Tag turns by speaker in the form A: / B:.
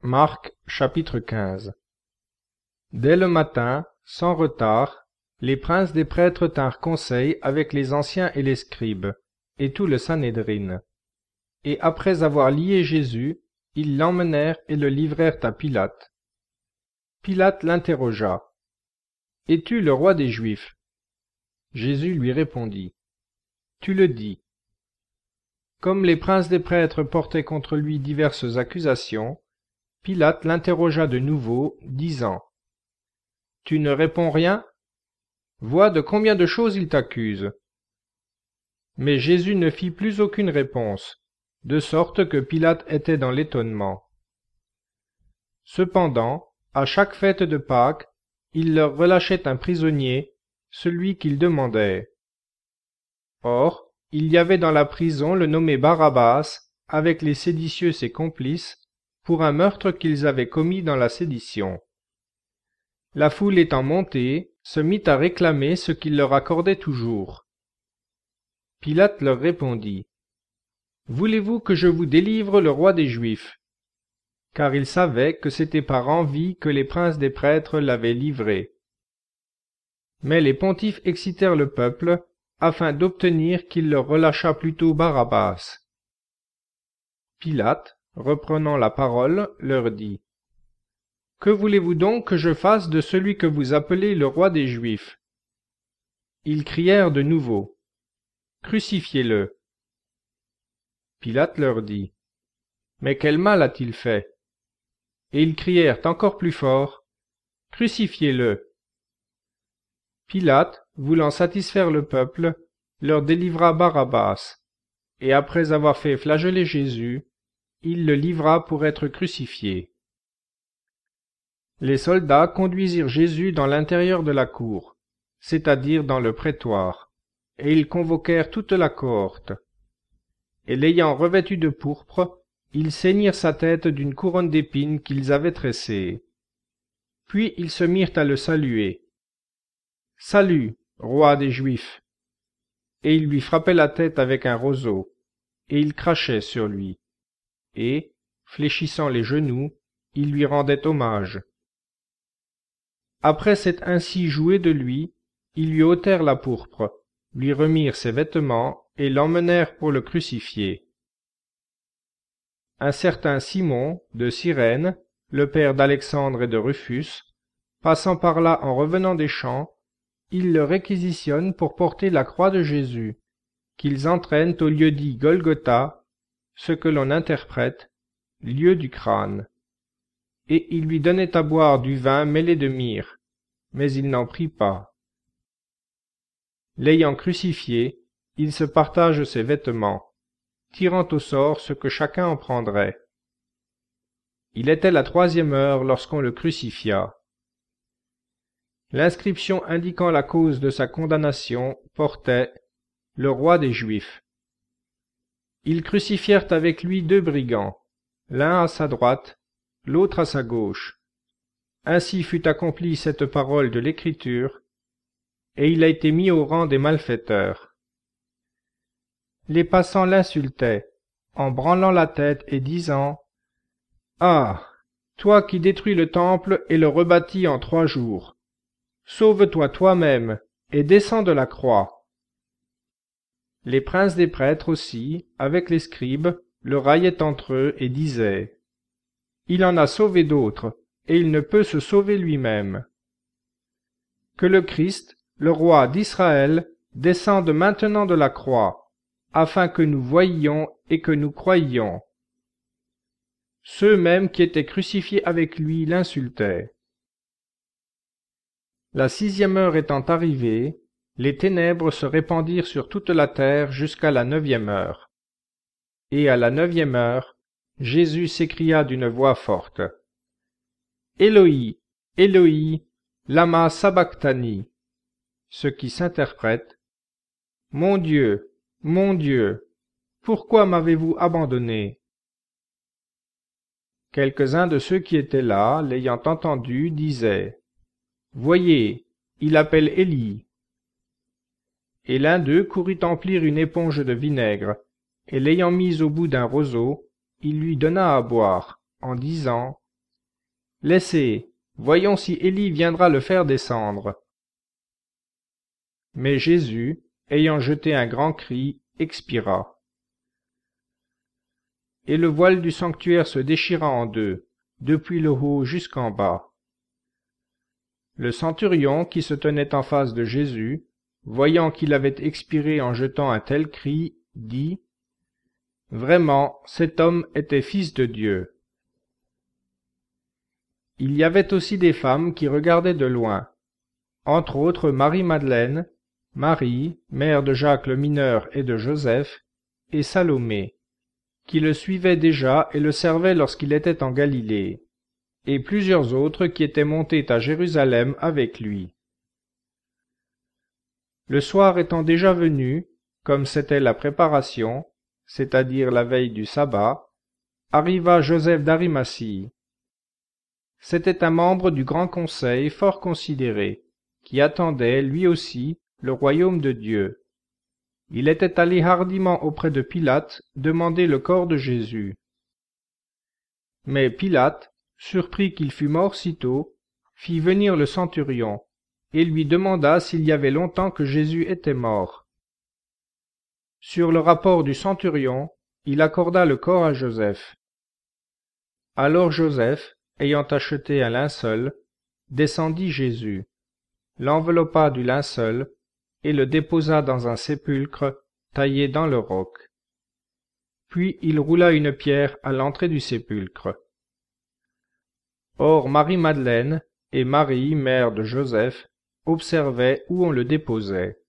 A: Marc chapitre 15. Dès le matin, sans retard, les princes des prêtres tinrent conseil avec les anciens et les scribes, et tout le Sanhédrin. Et après avoir lié Jésus, ils l'emmenèrent et le livrèrent à Pilate. Pilate l'interrogea. « Es-tu le roi des Juifs ?» Jésus lui répondit. « Tu le dis. » Comme les princes des prêtres portaient contre lui diverses accusations, Pilate l'interrogea de nouveau, disant : « Tu ne réponds rien ? Vois de combien de choses il t'accuse. » Mais Jésus ne fit plus aucune réponse, de sorte que Pilate était dans l'étonnement. Cependant, à chaque fête de Pâques, il leur relâchait un prisonnier, celui qu'ils demandaient. Or, il y avait dans la prison le nommé Barabbas, avec les séditieux ses complices, pour un meurtre qu'ils avaient commis dans la sédition. La foule étant montée, se mit à réclamer ce qu'il leur accordait toujours. Pilate leur répondit : « Voulez-vous que je vous délivre le roi des Juifs ? » Car il savait que c'était par envie que les princes des prêtres l'avaient livré. Mais les pontifes excitèrent le peuple, afin d'obtenir qu'il leur relâchât plutôt Barabbas. Pilate, reprenant la parole, leur dit : « Que voulez-vous donc que je fasse de celui que vous appelez le roi des Juifs ? » Ils crièrent de nouveau : « Crucifiez-le !» Pilate leur dit : « Mais quel mal a-t-il fait ? » Et ils crièrent encore plus fort : « Crucifiez-le !» Pilate, voulant satisfaire le peuple, leur délivra Barabbas, et après avoir fait flageller Jésus, il le livra pour être crucifié. Les soldats conduisirent Jésus dans l'intérieur de la cour, c'est-à-dire dans le prétoire, et ils convoquèrent toute la cohorte. Et l'ayant revêtu de pourpre, ils ceignirent sa tête d'une couronne d'épines qu'ils avaient tressée. Puis ils se mirent à le saluer. « Salut, roi des Juifs !» Et ils lui frappaient la tête avec un roseau, et ils crachaient sur lui. Et, fléchissant les genoux, ils lui rendaient hommage. Après s'être ainsi joué de lui, ils lui ôtèrent la pourpre, lui remirent ses vêtements et l'emmenèrent pour le crucifier. Un certain Simon, de Cyrène, le père d'Alexandre et de Rufus, passant par là en revenant des champs, ils le réquisitionnent pour porter la croix de Jésus, qu'ils entraînent au lieu dit Golgotha, ce que l'on interprète lieu du crâne. Et ils lui donnaient à boire du vin mêlé de myrrhe, mais il n'en prit pas. L'ayant crucifié, ils se partagent ses vêtements, tirant au sort ce que chacun en prendrait. Il était la 3e heure lorsqu'on le crucifia. L'inscription indiquant la cause de sa condamnation portait « Le roi des Juifs ». Ils crucifièrent avec lui 2 brigands, l'un à sa droite, l'autre à sa gauche. Ainsi fut accomplie cette parole de l'Écriture, et il a été mis au rang des malfaiteurs. Les passants l'insultaient, en branlant la tête et disant : « Ah, toi qui détruis le temple et le rebâtis en 3 jours, sauve-toi toi-même et descends de la croix. » Les princes des prêtres aussi, avec les scribes, le raillaient entre eux et disaient : « Il en a sauvé d'autres, et il ne peut se sauver lui-même. » Que le Christ, le roi d'Israël, descende maintenant de la croix, afin que nous voyions et que nous croyions. Ceux mêmes qui étaient crucifiés avec lui l'insultaient. La 6e heure étant arrivée, les ténèbres se répandirent sur toute la terre jusqu'à la 9e heure. Et à la 9e heure, Jésus s'écria d'une voix forte : « Éloi, Éloi, lama sabachthani » ce qui s'interprète : « Mon Dieu, pourquoi m'avez-vous abandonné ?» Quelques-uns de ceux qui étaient là, l'ayant entendu, disaient : « Voyez, il appelle Élie. » Et l'un d'eux courut emplir une éponge de vinaigre, et l'ayant mise au bout d'un roseau, il lui donna à boire, en disant : Laissez, voyons si Élie viendra le faire descendre. » Mais Jésus, ayant jeté un grand cri, expira. Et le voile du sanctuaire se déchira en deux, depuis le haut jusqu'en bas. Le centurion, qui se tenait en face de Jésus, voyant qu'il avait expiré en jetant un tel cri, dit : « Vraiment, cet homme était fils de Dieu. » Il y avait aussi des femmes qui regardaient de loin, entre autres Marie-Madeleine, Marie, mère de Jacques le mineur et de Joseph, et Salomé, qui le suivaient déjà et le servaient lorsqu'il était en Galilée, et plusieurs autres qui étaient montés à Jérusalem avec lui. Le soir étant déjà venu, comme c'était la préparation, c'est-à-dire la veille du sabbat, arriva Joseph d'Arimathie. C'était un membre du grand conseil fort considéré, qui attendait, lui aussi, le royaume de Dieu. Il était allé hardiment auprès de Pilate demander le corps de Jésus. Mais Pilate, surpris qu'il fût mort si tôt, fit venir le centurion, et lui demanda s'il y avait longtemps que Jésus était mort. Sur le rapport du centurion, il accorda le corps à Joseph. Alors Joseph, ayant acheté un linceul, descendit Jésus, l'enveloppa du linceul, et le déposa dans un sépulcre taillé dans le roc. Puis il roula une pierre à l'entrée du sépulcre. Or Marie-Madeleine et Marie, mère de Joseph, observaient où on le déposait.